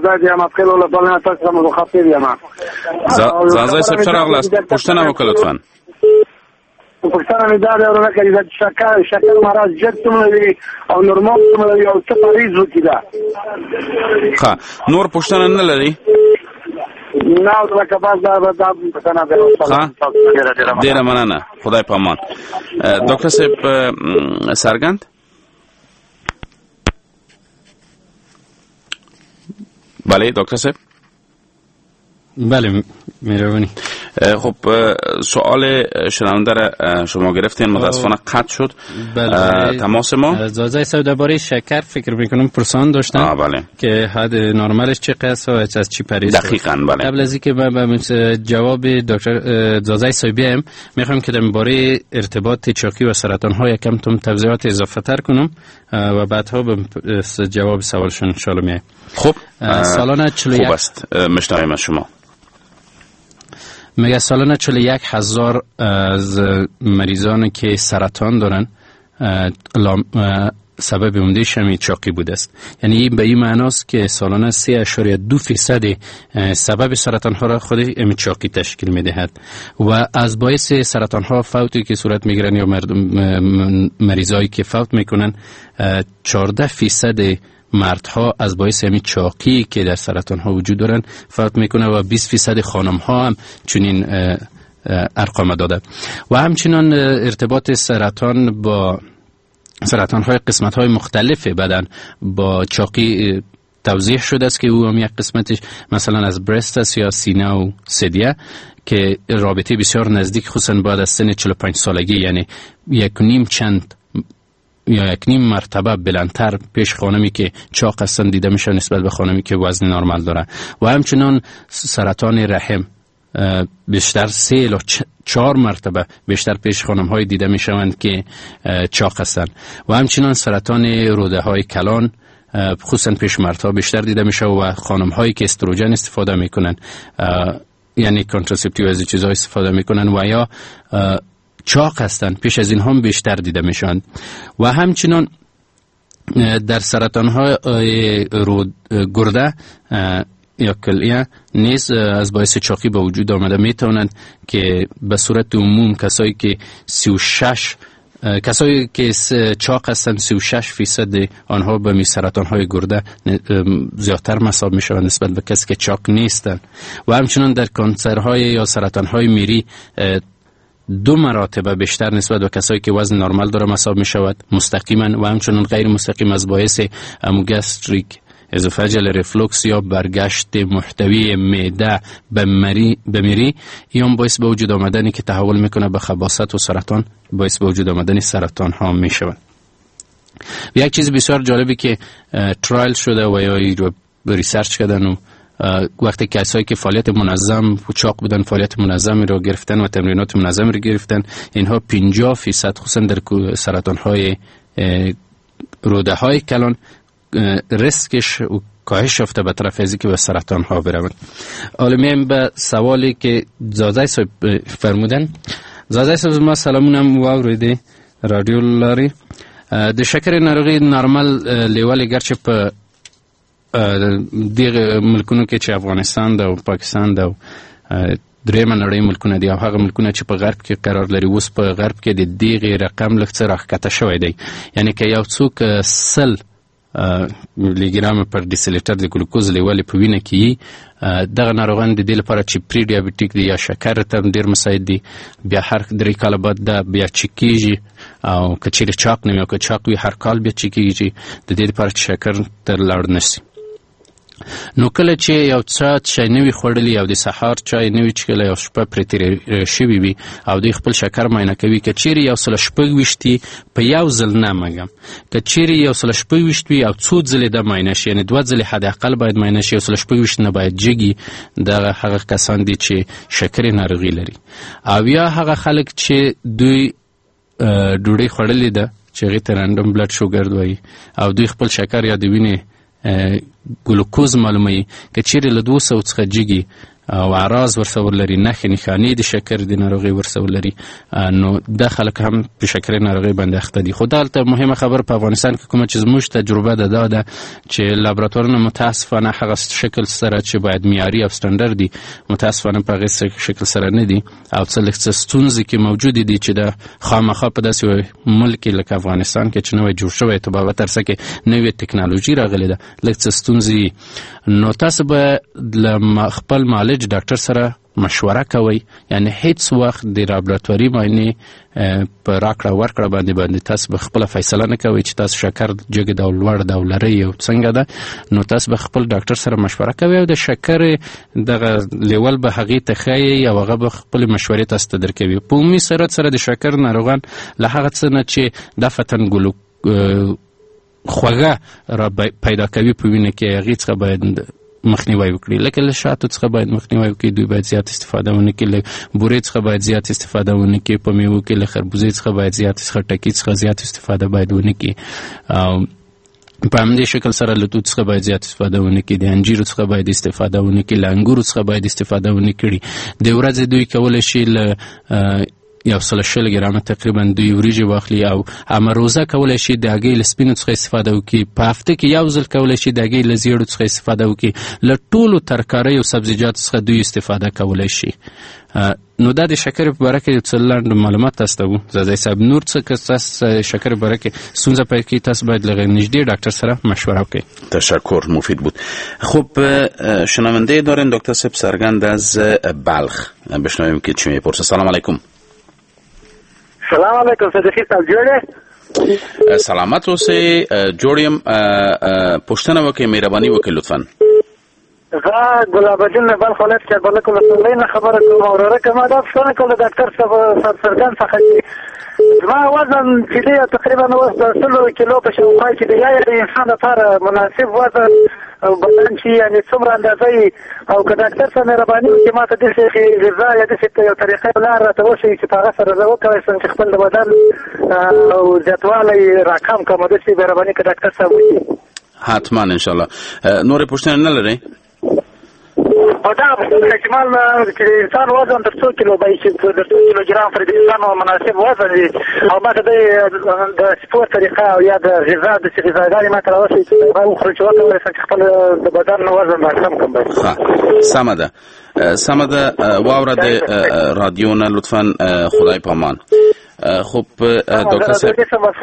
زاد یم خیلی ولا بلنه تاسو مو خفیف یم زازای صاحب چرا غلط پوښتنه وکړه لطفا پښتانه نه دا ورونه کوي چې شکر مرز جتم لري او نورمال لري او څه پریز وکړه ښه نور پښتنه نه لري نه دا کباز دا پښتنه ده ډیره مننه خدای په امان ډاکټر صاحب سرګند بله دکتر صاحب بله مهربانی خب سوال شنونده را شما گرفتین متاسفانه قطع شد تماس ما زازای صاحب درباره شکر فکر میکنم پرسان داشتن بله که حد نرمالش چقدر و از چی پریز دقیقاً بله قبل از اینکه من جواب دکتر زازای صاحب بیام میخوام که درباره ارتباط چاقی و سرطان ها یکم توضیحات اضافه تر کنم و بعدها به جواب سوالشون ان شاء الله میایم. خب سالانه 41 خوب است مشنویم از شما. میگه سالانه 41,000 از مریضان که سرطان دارن سبب عمده‌اش همین چاقی بوده است. یعنی این به این معناست که سالانه 3.2% سبب سرطان ها را خود همین چاقی تشکیل میدهد و از باعث سرطان ها فوتی که صورت میگیرن یا مریضایی که فوت میکنن 14% مردها از باعث همین چاقی که در سرطان ها وجود دارن فوت میکنه و 20% خانم ها هم چنین ارقام داده و همچنان ارتباط سرطان با سرطان های قسمت های مختلف بدن با چاقی توضیح شده است که او هم یک قسمتش مثلا از برست است یا سینه و ثدیه که رابطه بسیار نزدیک خصوصا بعد از سن 45 سالگی یعنی 1.5 مرتبه بلندتر پیش خانمی که چاق هستن دیده میشه نسبت به خانمی که وزن نرمال داره و همچنان سرطان رحم بیشتر 3 الی 4 مرتبه بیشتر پیش خانم های دیده می شوند که چاق هستند و همچنان سرطان روده های کلان خصوصا پیش مردها بیشتر دیده می شود و خانم هایی که استروژن استفاده می کنند یعنی کنتراسپتیو از چیزها استفاده می کنند و یا چاق هستند پیش از این هم بیشتر دیده می شوند و همچنان در سرطان های گرده یا کلیه نیز از باعث چاقی به وجود آمده می توانند که به صورت عموم کسایی که چاق هستند 36% آنها به می سرطان های گرده زیادتر مصاب می شوند نسبت به کسی که چاق نیستند و همچنان در کانسرهای یا سرطان های میری 2 مراتب بیشتر نسبت به کسایی که وزن نرمال داره مصاب می شود مستقیما و همچنان غیر مستقیم از باعث گاستریک ازوفاژیال ریفلوکس یا برگشت محتوی معده به میری یا باعث به وجود آمدنی که تحول میکنه به خباثت و سرطان باعث به وجود آمدن سرطان ها میشود. یک چیز بسیار جالبی که ترایل شده و یا ریسرچ کردن و وقتی کسایی که فعالیت منظم و چاق بودن فعالیت منظمی رو گرفتن و تمرینات منظم رو گرفتن اینها 50% خصوصا در سرطان های روده های کلان ریسکش و کاهش یافته به طرف از که به سرطان ها بروند. حالا میایم به سوالی که زازای صاحب فرمودن. زازای صاحب ما سلامونم و اوریدی رادیو لاری د شکر ناروغي نارمل لیول گرچه په دیغه ملکونو کې چې افغانستان ده او پاکستان ده او درېمه نړۍ ملکونه دي او هغه ملکونه چې په غرب کې قرار لري اوس په غرب کې د دیغه رقم لږ څه راښکته شوی دی یعنی که یو څوک 100 میلیګرام پر ډیسلیټر د ګلوکوز لیول په وینه کې دغه ناروغان د دې لپاره چې پری ډیابټیک دي یا شکر ته ډیر مساعد دي بیا هر 3 کال بعد دا بیا چکیږي او کچیر چاق نه او که چاق وي هر کال بیا چکیږي د دې لپاره چې شکر تر لاړ نشي. نو کله چې یو څه چای نوی خوړلی او د سحر چای نوی چکله یو شپه پرې تیر شوی وي او د خپل شکر معاینه کوي که چیرې یو سل شپږ په یو ځل نه مګم که چیرې یو سل شپږ وي او څو ځلې د معاینه شي یعنی 2 ځلې حد اقل باید معاینه شي یو سل شپږ نه باید جګي د هغه کسان دي چې شکر ناروغي لري او یا هغه خلک چې دوی ډوډۍ خوړلې ده چې هغې ته رانډم بلډ شوګر وایي او دوی خپل شکر یا د وینې ګلوکوز معلوموي که چیرې له 200 څخه جګي او اعراض ورسره ولري، نښې نښانې د شکر د ناروغۍ ورسره ولري، نو دا خلک هم په شکرې ناروغۍ باندې اخته دي. خو دلته مهمه خبر په افغانستان کې کومه چې زموږ تجربه ده دا ده چې لابراتوارونه متاسفانه هغه شکل سره چې باید معیاري او سټنډرډ دي متاسفانه په هغې شکل سره نه دي، او څه لږ څه ستونزې کې موجودې دي چې د خامخا په داسې ملک لکه افغانستان کې چې نوی جوړ شوی په ترڅه کې نوې ټکنالوژي راغلې ده، لږ څه ستونزې. نو تاسو به له خپل معالج ډاکټر سره مشوره کوئ، یعنی هیڅ وخت د لابراتواري معاینې په راکړه ورکړه باندې تاسو به خپله فیصله نه کوئ چې تاسو شکر جګ ده او لوړ ده او لرئ او څنګه ده. نو تاسو به خپل ډاکټر سره مشوره کوئ او د شکر دغه لیول به هغې ته ښایي او هغه به خپلې مشورې تاسو ته درکوي. په عمومي صورت سره د شکر ناروغان له هغه څه نه چې دفعتاً خوږه را پیدا کوي په وینه کې هغې څخه باید مخنیوی وکړي، لکه له شاتو څخه باید مخنیوی وکړي، دوی باید زیات استفاده ونه کړي، له بورې څخه باید زیات استفاده ونه کړي، په میوو کې له خربوزې څخه باید زیات، خټکي څخه زیات استفاده باید ونه کړي، په همدې شکل سره له توت څخه باید زیات استفاده ونه کړي، د انجیرو څخه باید استفاده ونه کړي، له انګورو څخه باید استفاده ونه کړي. د ورځې دوی کولی شي له 100 ګرامه تقریبا دوی وریجې واخلي او همه روزه کولی شي د هګۍ له سپینو څخه استفاده وکړي، په هفته کې یو ځل کولی شي د هګۍ له زیړو څخه استفاده وکړي، له ټولو ترکاریو او سبزیجاتو څخه دوی استفاده کولی شي. نو دا د شکر په باره کې یو څه لنډ معلومات تاسو ته وو. زازی صاحب نور څه که تاسو شکر په باره کې ستونزه پیدا کړي تاسو باید له نږدې ډاکتر سره مشوره وکړئ. تشکر، مفید بود. خب شنونده دارین دکتر صاحب سرگند از بلخ، بشنویم که چی میپرسه. سلام علیکم. سلام علیکم صدیقی صاحب جوړه سلامت اوسئ. جوړیم پوښتنه وکړئ، مهرباني وکړئ لطفا. زه ګلاب الدین بلخ ولایت کې بلکې له نه خبره کوم اوره کومه دا څنګه کوله ډاکټر صاحب سرګن څخه زما وزن چې دی تقریبا 100 کیلو په شاوخوا کې دی، یا د انسان لپاره مناسب وزن او بدن چې یعنی څومره اندازه او که ډاکټر صاحب مهرباني وکړي ما ته داسې غذا یا داسې یو طریقه لار راته وښیي چې په هغه سره زه وکولی شم چې خپل د بدن او زیاتوالی راکم کړم. داسې مهرباني که ډاکټر صاحب وکړي. حتما انشاءالله. نورې پوښتنې نه لرئ؟ په دا احتمال چې انسان وزن تر 100 کیلو باید چې تر 100 کیلوګرام پر انسان مناسب وزن وي او ما ته د سپورت طریقه او یا د غذا د غذاګانې ما ته راوښیي چې هغه وخورم چې وکولی شم چې خپل د بدن وزن راکم کړم. سمه ده. واوره د رادیو نه لطفا. خدای پامان. خب دکتر صاحب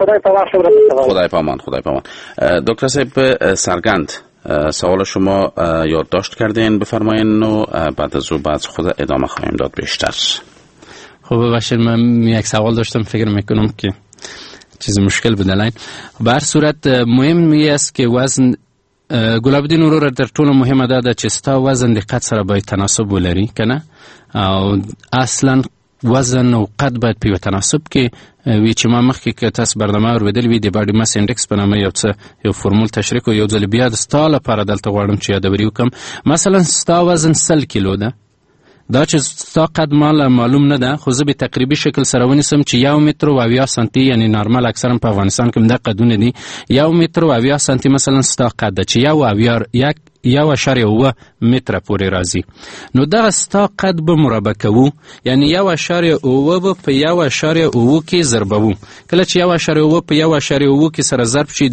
خدای پامان. دکتر صاحب سرگند سوال شما یادداشت کردین، بفرمایین و بعد از او بعد خود ادامه خواهیم داد بیشتر. خب ببخشید من یک سوال داشتم، فکر میکنم که چیز مشکل بدلین. به هر صورت مهم است که وزن ګلاب الدین ورور در ټولو مهمه ده چې ستا وزن د قد سره باید تناسب ولري کنه، او اصلا وزن او قد باید په تناسب کې وی چې ما مخکې که تاسو برنامه اوریدل وي د باډي ماس انډکس په نامه یو فرمول تشریح کو، یو ځل بیا د ستا لپاره دلته غواړم چې یادوري وکم. مثلا ستا وزن 100 کیلو ده، دا چې ستا قد مال معلوم نه ده، خو زه به تقریبي شکل سره ونیسم چې 1 متر و 70 سانتي، یعنی نارمل اکثرا په افغانستان کې دا قدونه دي، 1 متر و 70 سانتي مثلا ستا قد ده چې 1.9 متر پورې راځي. نو دغه ستا قد به مربع کوو، یعنی 1.9 به په 1.9 کې ضربوو. کله چې 1.9 په 1.9 کې سره ضرب شي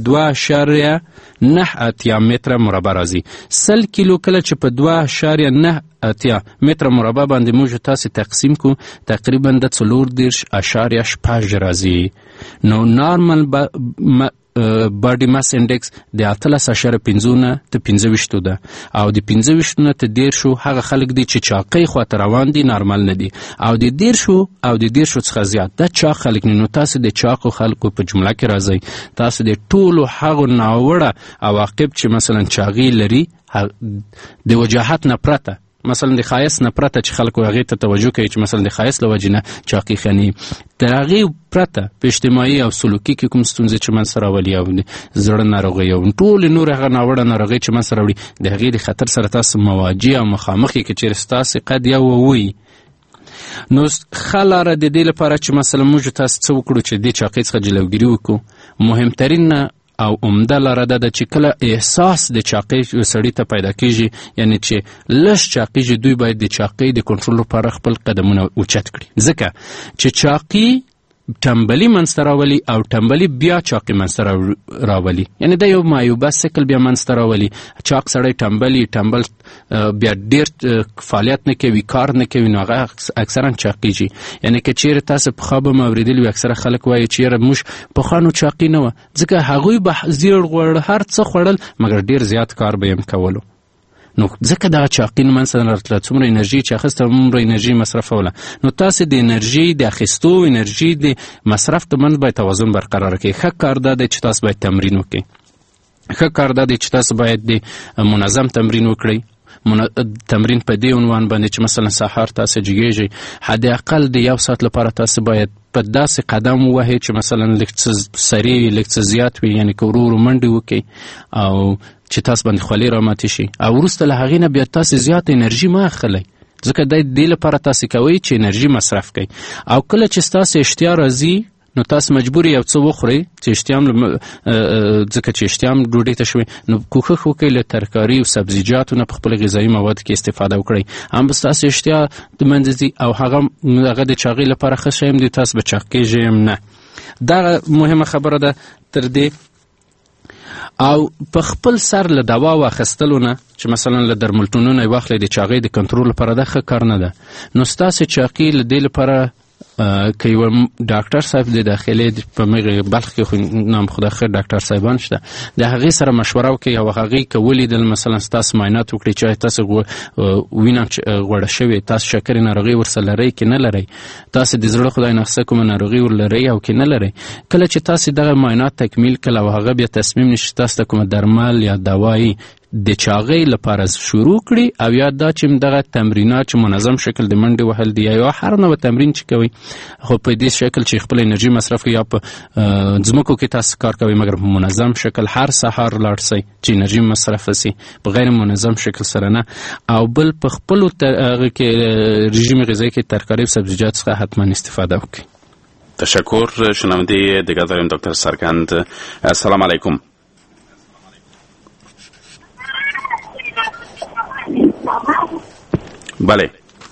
2.9 متر مربع راځي. 100 کیلو کله چې په 2.9 متر مربع باندې موږ تاسو تقسیم کو تقریبا د 4.8 راځي. نو نارمل باډي ماس انډکس د 18.5 نه ته 25 ده، او د 25 نه ته 10 هغه خلک دي چې چاقي خواته روان دي، نارمل نه دي، او د 10 څخه زیات د چاق خلک نه. نو تاسو د چاقو خلکو په جمله کې راځي، تاسو د ټولو هغه ناوړه عواقب چې مثلا چاغي لري د وجاهت نه پرته، مثلا د خایس نه پرته چې خلکو هغې ته توجه کوي چې مثلا د خایس له وجې نه چاقي خني، تر هغې پرته په اجتماعي او سلوکي کې کوم ستونزې چې منځته راولي او د زړه ناروغۍ او ټولې نور هغه ناوړه ناروغۍ چې منځته راوړي د هغې د خطر سره تاسو مواجه او مخامخ یې که چېرې ستاسې قد یو ووي. نو ښه لاره د دې لپاره چې مثلا موږ تاسو څه وکړو چې دې چاقۍ څخه جلوګیري وکړو، مهمترین او عمده لاره ده چې کله احساس د چاقۍ سړي ته پیدا کیږي، یعنی چې لږ چاقېږي، دوی باید د چاقۍ د کنټرول لپاره خپل قدمونه اوچت کړي، ځکه چې چاقي ټمبلي منځته راولي او ټمبلي بیا چاقي منځته راولي، یعنی دا یو معیوبه سیکل بیا منځته راولي. چاق سړی ټمبل بیا ډیر فعالیت نه کوي، کار نه کوي، نو هغه اکثرا چاقیږي. یعنی که چیرې تاسو پخوا به مې اورېدلي وي اکثره خلک وایي چیرې موږ پخوا نو چاقي نه وه، ځکه هغوی به زیړ غوړ هر څه خوړل مګر ډیر زیات کار به یې کولو، نو ځکه دغه چاقین منځته راتله، څومره انرژي چې اخیسته هومره انرژي مصرفوله. نو تاسې د انرژي د اخیستو انرژي د مصرف ترمنځ باید توازن برقرار کړئ. ښه کار دا دی چې تاسو باید تمرین وکړئ، ښه کار دا دی چې تاسو باید د منظم تمرین وکړئ. تمرین په دې عنوان باندې چې مثلا سهار تاسو جګیږئ، حد اقل د 1 ساعت لپاره تاسو باید په داسې قدم ووهئ چې مثلا لږ څه سریع لږ څه زیات وي، یعنې که ورو ورو منډې وکړئ او چې تاسو باندې خولې راماتې شي، او وروسته له هغې نه بیا تاسو زیات انرژي مه اخلئ، ځکه د دې لپاره تاسو کوئ چې انرژي مصرف کړئ. او کله چې ستاسو اشتها راځي نو تاسو مجبور یو څه وخورئ چې اشتهام، ځکه چې اشتهام ډوډۍ ته شوي، نو کوښښ وکړئ له ترکاري او سبزیجاتو نه په خپل غذایي موادو کې استفاده وکړئ، هم به ستاسو اشتها د منځه ځي او هغه د چاقۍ لپاره ښه شی هم دی، تاسو به چاقېږئ هم نه. دغه مهمه خبره ده. تر دې او په خپل سر له دوا واخیستلو نه چې مثلا له درملتونونو یې واخلئ د چاقۍ د کنټرول لپاره، دا ښه کار نه ده. نو ستاسې چاقۍ له دې لپاره که یو ډاکټر صاحب د داخلي په مغې بلخ کې خو نام خدا خیر ډاکټر صاحبان شته، د هغې سره مشوره وکړئ او هغې که ولیدل مثلا ستاسو معاینات وکړئ چې تاسو وینه غوړه شوې، تاسو شکرې ناروغي ورسره لرئ که نه لرئ، تاسو د زړه خدای نخسته کومه ناروغي ور لرئ او که نه لرئ. کله چې تاسو دغه معاینات تکمیل کړل او هغه بیا تصمیم نشي تاسو ته کومه درمل یا دوایي د چاقۍ لپاره شروع کړي، او یا دا چې دغه تمرینات چې منظم شکل د منډې وهل دي یا هر نوع تمرین چې کوي، خو په دې شکل چې خپل انرژي مصرف کوي، یا په ځمکو کې تاسو کار کوي مګر په منظم شکل هر سهار لاړ شئ چې انرژي مصرف شي، په غیر منظم شکل سره نه. او بل په خپلو هغه کې رژیم غذایی کې ترکاري او سبزیجات څخه حتما استفاده وکړئ. تشکر. شنونده دیگر داریم دکتر سرگند. السلام علیکم. بله،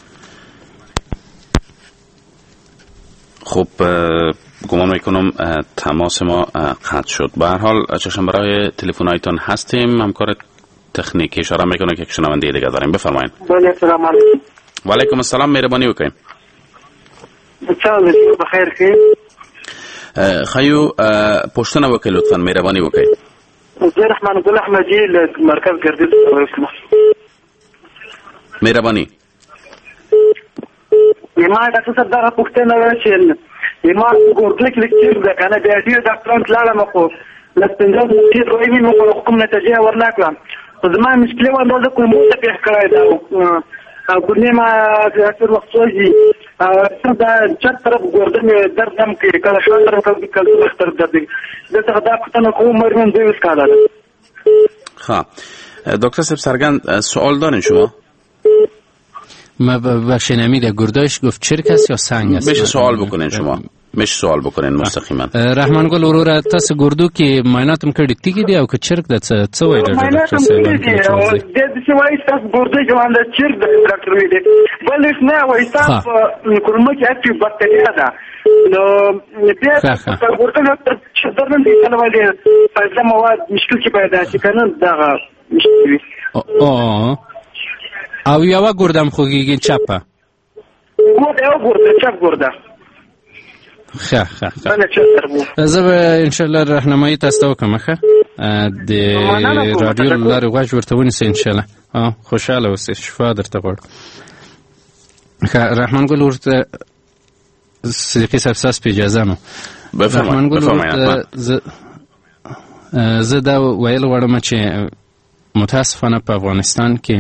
خب گمان میکنم تماس ما قطع شد. به هر حال چشم برای تلفن هایتان هستیم. همکار تکنیکی اشاره میکنه که شنونده دیگه داریم. بفرمایید. بله، سلام علیکم. و علیکم السلام. مهربانی وکړئ. بخیر کې خیو پوښتنه وکړئ لطفا، مهربانی وکړئ. زه رحمان ګل احمدی له مرکز ګردیز څخه. مهربانی. ما تاسو ته دا پوښتنه وکړم ما ګورګل کې لیکل دا کنه بیا ډیر ډاکټران لاله مخو لستنجا چې روي نو کوم نتیجه ورنکړم، خو زما مشکل و اندازه کوم څه په کړای دا او ګورنه ما اکثر وخت وځي دا چت طرف ګوردن درد هم کې کله شو طرف کې کله اختر درد دا څه دا پښتنه کوم مریم دوی وسکاله. ها دکتر صاحب سرگند سوال دارین شما؟ ما بخشین امیده گردایش گفت چرک است یا سنگ است؟ بشه سوال بکنین شما، میشه سوال بکنین مستقیما. رحمان گل اورور تاسو ګردو کې معاینات هم کړی تیګی دی او که چرک د څه وایي ډاکټر صاحب؟ د دې وایي تاسو ګردو کې باندې چرک د ډاکټر وی دی بل نه وایي تاسو کومه کې اکټیو بکټریا ده نو بیا تاسو ګردو چې درنه دي کنه وایي فائدہ مواد مشکل کې پیدا شي کنه دا مشکل او یو ګردم خوږیږي چپه یو ګرده چپ ګرده. زه به انشاءالله راهنمایي تاسو ته وکړم ښه د رادیو له لارې غوږ ورته ونیسئ انشاءالله. خوشحاله اوسئ، شفا درته غواړم. ښه رحمان ګل ورته صدیقي صاحب ستاسو په اجازه نو رحمان ګل ورته زه دا ویل غواړم چې متاسفانه په افغانستان کې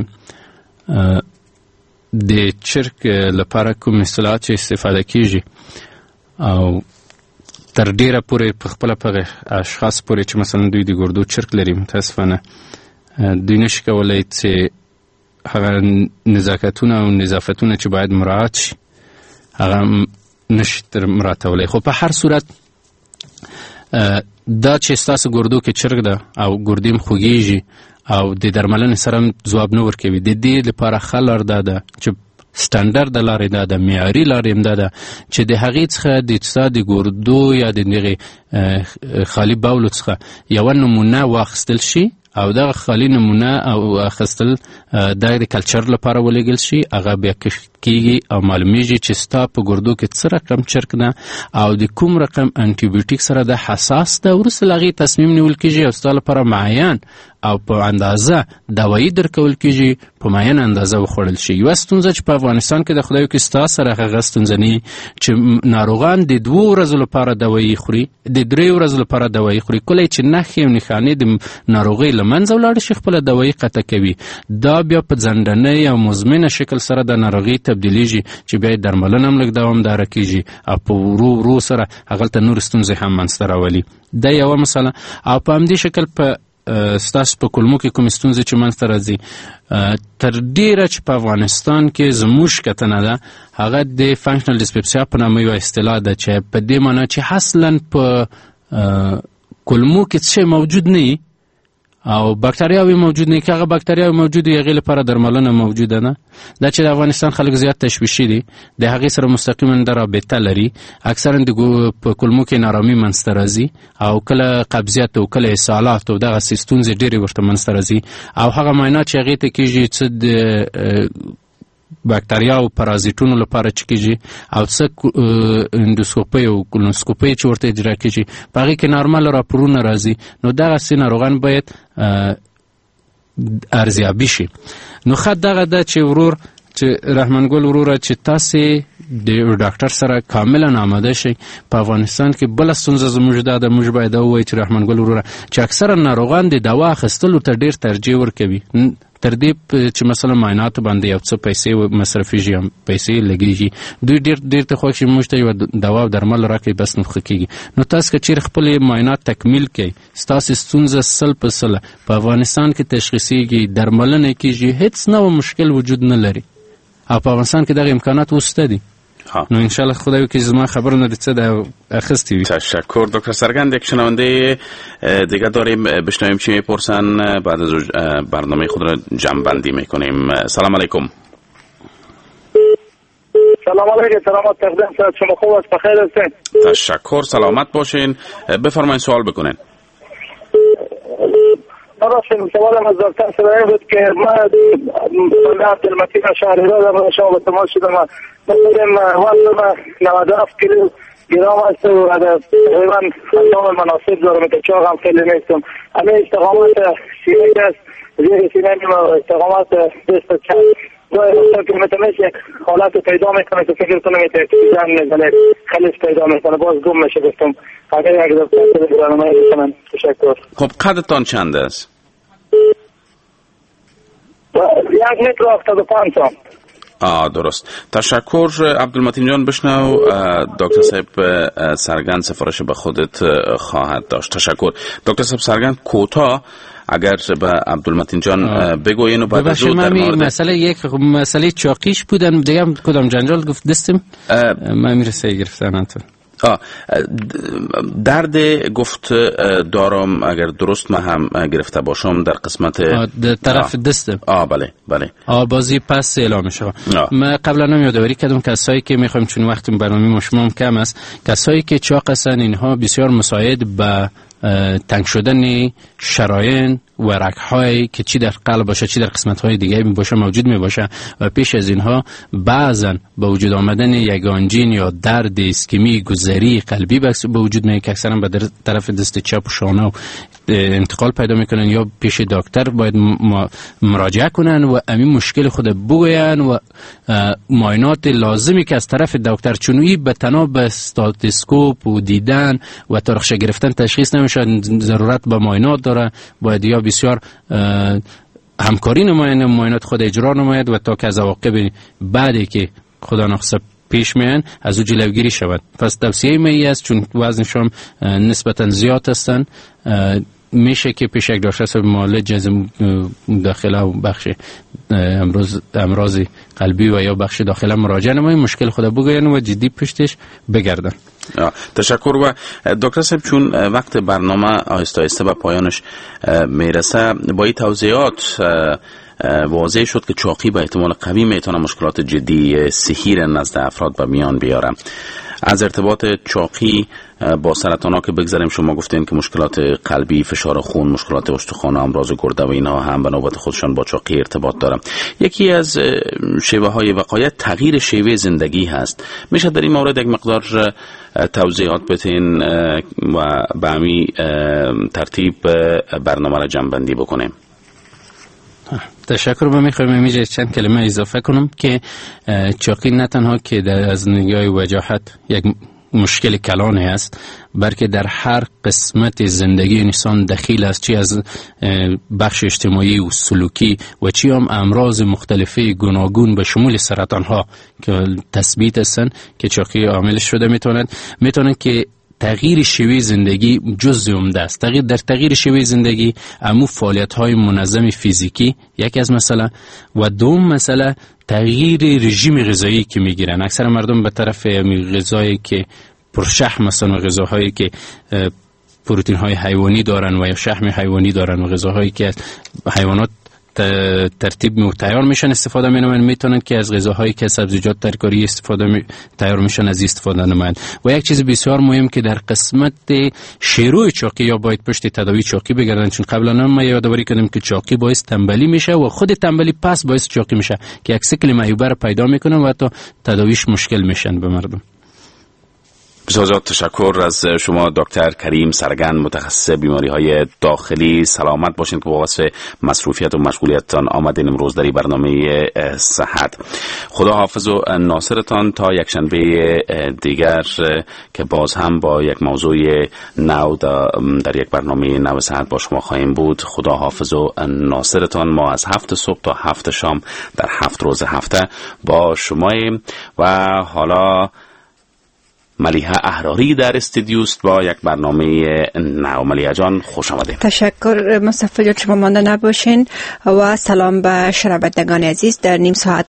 د چرک لپاره کوم اصطلاحات چې استفاده کیږي او تر ډیره پورې په خپله په اشخاص پورې چې مثلا دوی د ګردو چرک لري، متاسفانه دوی نشي کولی چې هغه نزاکتونه او نظافتونه چې باید مراعات شي هغه نشي مراعاتولی. خو په هر صورت دا چې ستاسو ګردو کې چرګ ده او ګردیم خوږیږي او د درملنې سره ځواب نه ورکوي، د دې لپاره ښه لار دا ده چې سټانډرد لارې دا ده، معیاري لارې هم دا ده چې د هغې څخه د ستا د ګردو یا د دغې خالي بولو څخه یوه نمونه واخیستل شي او دغه خالي نمونه او اخیستل د کلچر لپاره ولېږل شي، هغه بیا کشف کیږي او معلومیږي چې ستا په ګردو کې څه رقم چرک ده او د کوم رقم انټي بیوټیک سره ده حساس ده. وروسته له هغې تصمیم نیول کیږي او ستا لپاره معین او په اندازه دوايي درکول کیږي، په معین اندازه وخوړل شي. یوه ستونزه چې په افغانستان کې د خدای وکړي ستا سره هغه ستونزه نه چې ناروغان د 2 ورځو لپاره دوايي خوري، د 3 ورځو لپاره دوايي خوري، کله چې نښې او نښانې د ناروغۍ له منځه ولاړ شي خپله دوايي قطع کوي. دا بیا په ځنډنۍ او مزمنه شکل سره د ناروغۍ تبدیلیږي چې بیا درملنه هم لږ دوامداره کیږي او په ورو سره هغلته نور ستونزې هم منځته راولي. دا یوه مسله. او په همدې شکل په ستاسو په کلمو کې کومې ستونزې چې منځته راځي، تر ډیره چې په افغانستان کې زموږ کتنه ده هغه د فانکشنل ډسپپسیا په نامه یوه اصطلاح ده چې په دې معنی چې اصلا په کلمو کې څه موجود نه او بکتریاوي موجود نه، که هغه بکتریاوي موجود وي هغې لپاره درملنه موجوده ده. دا چې د افغانستان خلک زیات تشویشي دي، د هغې سره مستقیما د رابطه لري، اکثرا په کلمو کې نارامي منځته راځي او کله قبضیت او کله اسهالات او دغسې ستونزې ډېرې ورته منځته راځي او هغه معاینات چې هغې ته کېږي څه د بکتریا او پرازیټونو لپاره چې کېږي او څه اندوسکوپي او کولونوسکوپي چې ورته اجرا کېږي په هغې کې نارمل راپورونه راځي. نو دغسې ناروغان باید ارزیابي شي. نو ښه دغه ده چې ورور چې رحمان ګل وروره چې تاسې د ډاکټر سره کاملا آماده شئ. په افغانستان کې بله ستونزه زموږ دا ده، موږ باید ووایو چې رحمان ګل وروره چې اکثره ناروغان د دوا اخیستلو ته ډېر ترجیح ورکوي، تر دې چې مثلا معایناتو باندې یو څه پیسې مصرفېږي هم پیسې لګېږي، دوی ډېر ته خوښ شي موږ ته یوه دوا او درمل راکړي بس نو ښه کېږي. نو تاسو که چېرې خپلې معاینات تکمیل کړئ، ستاسې ستونزه 100% په افغانستان کې تشخیصېږي، درملنه کېږي، هېڅ نوع مشکل وجود نه لري او په افغانستان کې دغه امکانات اوس شته دي. نو انشالله خدای وکړي زما خبرونه د څه د اخستی وي. تشکر دکتر سرگند. یک شنونده دیگه داریم، بشنویم چی میپرسن، بعد از برنامه خود را جمع بندی میکنیم. سلام علیکم. سلام علیکم. سلامت تقدیم شد. شما خوب است؟ بخیر هستین؟ تشکر، سلامت باشین. بفرمایید سوال بکنین. راسل سوالم از دکتر سرایی بود که ما عبدالمتین شهریرا در شما به تماس شدم. ما داریم وزن 97 کیلو گرام است و تقریبا تمام مناسب دارم که چاق هم خیلی نیستم. همه استقامت سینه است، زیر سینه ما استقامت دست چپ که متمش یک حالت پیدا میکنه که فکر کنم که اکسیژن میزنه خلیص پیدا میکنه، باز گم میشه. گفتم اگر یک دکتر برنامه بکنن. تشکر. خب قدتان چند است؟ 1.75 متر. درست. تشکر عبدالمتین جان. بشنو دکتر صاحب سرگند سفارش به خودت خواهد داشت. تشکر دکتر صاحب سرگند. کوتاه اگر به عبدالمتین جان بگوین و بعد زود در مورد مسئله چاقیش بودن دیگه کدام جنجال گفت دستم من میرسه گرفتن انتون درد گفت دارم، اگر درست من هم گرفته باشم در قسمت طرف دسته. بله بازی پس اعلام شد. من قبلا هم یادآوری کردم کسایی که میخوایم چون وقت برنامه شما کم است، کسایی که چاق هستن اینها بسیار مساعد به تنگ شدن شرايين و رگ‌هایی که چی در قلب باشه چی در قسمت‌های دیگه باشه موجود میباشه و پیش از اینها بعضن با وجود آمدن یک آنژین یا درد اسکمی گذری قلبی به وجود میاد که اکثرا به طرف دست چپ و شانه انتقال پیدا میکنن یا پیش دکتر باید مراجعه کنن و همین مشکل خود بگوین و معاینات لازمی که از طرف دکتر چونویی به تنها به استاتوسکوپ و دیدن و تاریخچه گرفتن تشخیص نمیشه، ضرورت به معاینات داره، باید یا بسیار همکاری نماید، معاینات خود اجرا نماید و تا که از عواقب بعدی که خدا نخواسته پیش میان از او جلوگیری شود. پس توصیه من است چون وزنشان نسبتا زیاد هستن میشه که پیش یک دکتر معالج از داخله و بخش امراض قلبی و یا بخش داخله مراجعه نمایید، مشکل خود بگوین و جدی پشتش بگردن. تشکر. و دکتر صاحب چون وقت برنامه آهسته آهسته به پایانش میرسه، با این توضیحات واضح شد که چاقی به احتمال قوی میتونه مشکلات جدی صحی نزد افراد به میان بیاره. از ارتباط چاقی با سرطان ها که بگذاریم، شما گفتین که مشکلات قلبی، فشار خون، مشکلات استخوان، امراض گرده و اینها هم به نوبت خودشان با چاقی ارتباط دارن. یکی از شیوه های وقایت تغییر شیوه زندگی هست. میشه در این مورد یک مقدار توضیحات بدین و به همین ترتیب برنامه را جمع‌بندی بکنیم؟ تشکر. من میخوایم میشه چند کلمه اضافه کنم که چاقی نه تنها که از نگاه وجاهت یک مشکل کلان است، بلکه در هر قسمت زندگی انسان دخیل است، چی از بخش اجتماعی و سلوکی و چی هم امراض مختلفه گوناگون به شمول سرطان ها که تثبیت هستند که چاقی عامل شده میتونن که تغییر شیوه زندگی جزء عمده است. در تغییر شیوه زندگی عمو فعالیت‌های منظم فیزیکی یک از مسئله و دوم مسئله تغییر رژیم غذایی که میگیرن. اکثر مردم به طرف غذایی که پرشحم مثلا غذاهایی که پروتئین های حیوانی دارن و یا شحم حیوانی دارن و غذاهایی که حیوانات ترتیب تیار میشن استفاده میتونن که از غذاهایی که سبزیجات ترکاری تیار میشن از استفاده نمایند. و یک چیز بسیار مهم که در قسمت شروع چاقی یا باید پشت تداوی چاقی بگردن، چون قبلا ما یادآوری کردیم که چاقی باعث تنبلی میشه و خود تنبلی پس باعث چاقی میشه که یک سیکل معیوبه رو پیدا میکنه و حتی تداویش مشکل میشن به مردم. بسیار تشکر از شما دکتر کریم سرگند، متخصص بیماری های داخلی. سلامت باشین که با واسه مصروفیت و مشغولیتتان آمدین امروز در برنامه صحت. خدا حافظ و ناصرتان تا یک شنبه دیگر که باز هم با یک موضوع نو در یک برنامه نو صحت با شما خواهیم بود. خدا حافظ و ناصرتان. ما از 7 صبح تا 7 شام در 7 روز هفته با شماییم و حالا ملیحه احراری در استودیوست با یک برنامه نو. ملیحه جان خوش آمدید. تشکر مصطفی جان، شما مانده نباشین و سلام به شنوندگان عزیز. در نیم ساعت